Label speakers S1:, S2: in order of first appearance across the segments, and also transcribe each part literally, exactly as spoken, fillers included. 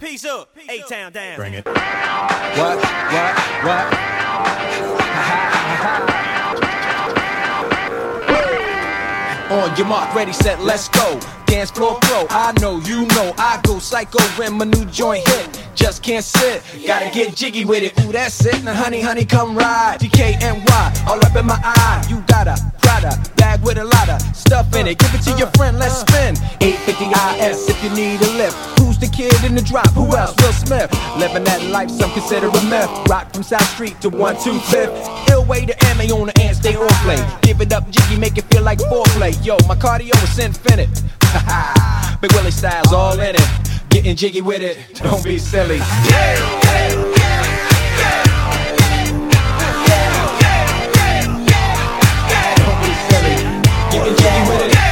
S1: Peace up, A-Town down.
S2: Bring it.
S3: What, what, what? On your mark, ready, set, let's go. Dance floor pro, I know, you know, I go psycho when my new joint hit. Just can't sit, gotta get jiggy with it. Ooh, that's it, now honey, honey, come ride. D K N Y, all up in my eye. You got a Prada bag with a lot of stuff in it. Give it to your friend, let's spin. eight fifty I S if you need a lift. Who's the kid in the drop? Who else? Will Smith. Living that life, some consider a myth. Rock from South Street to one two fifth. Ill way to M A on the ant, stay on play. Give it up, jiggy, make it feel like foreplay. Yo, my cardio is infinite. Big Willie style's all in it. Getting jiggy with it, don't be silly. Yeah, yeah, yeah, yeah. Don't be silly. Getting jiggy with it.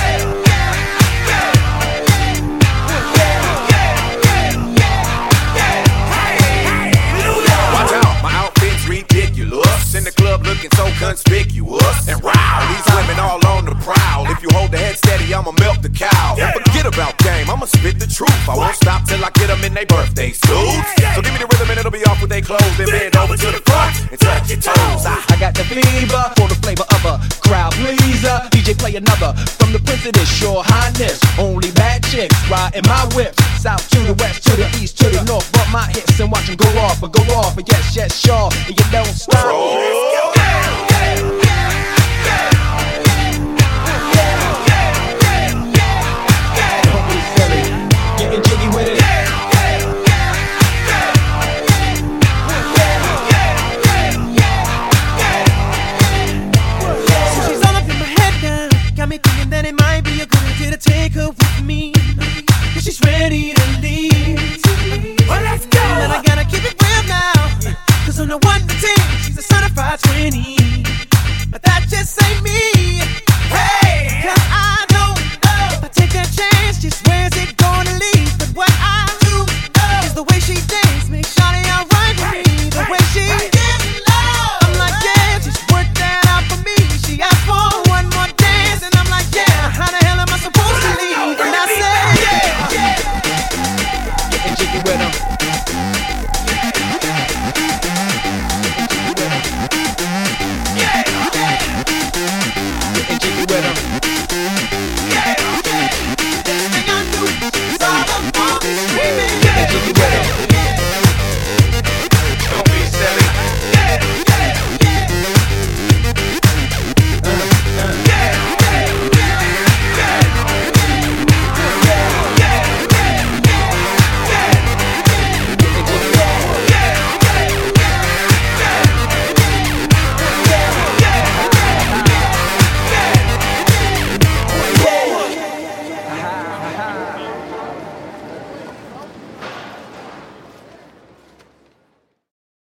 S4: Watch out, my outfit's ridiculous. In the club looking so conspicuous. And wow, these women all on the prowl. If you hold the head steady, I'ma milk the cow. And forget about game, I'ma spit the truth. I won't stop till I get them in their birthday suits. So give me the rhythm and it'll be off with their clothes. Then bend over to the front and touch your toes. I,
S3: I got the fever for the flavor of a crowd pleaser. D J play another from the prince of this your highness. Only bad chicks riding my whips. South to the west, to the east, to the north. Bump my hits and watch them go off, but go off, but yes, yes, sure. And you don't stop.